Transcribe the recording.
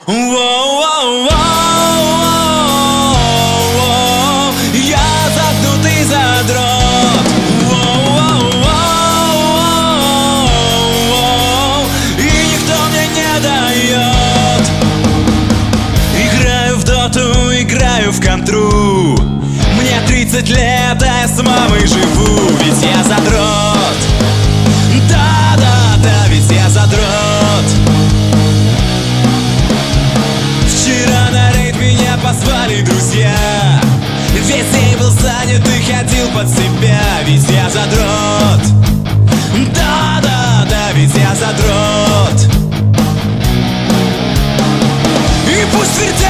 Воу-воу-воу-воу-воу. Я загнутый задрот. Воу-воу-воу-воу-воу. И никто мне не дает. Играю в доту, играю в контру. Мне 30 лет, а я с мамой живу. Ведь я задрот. Да-да-да, ведь я задрот. Вчера на рейд меня позвали друзья. Весь день был занят и ходил под себя. Ведь я задрот. Да-да-да, ведь я задрот. И пусть твердят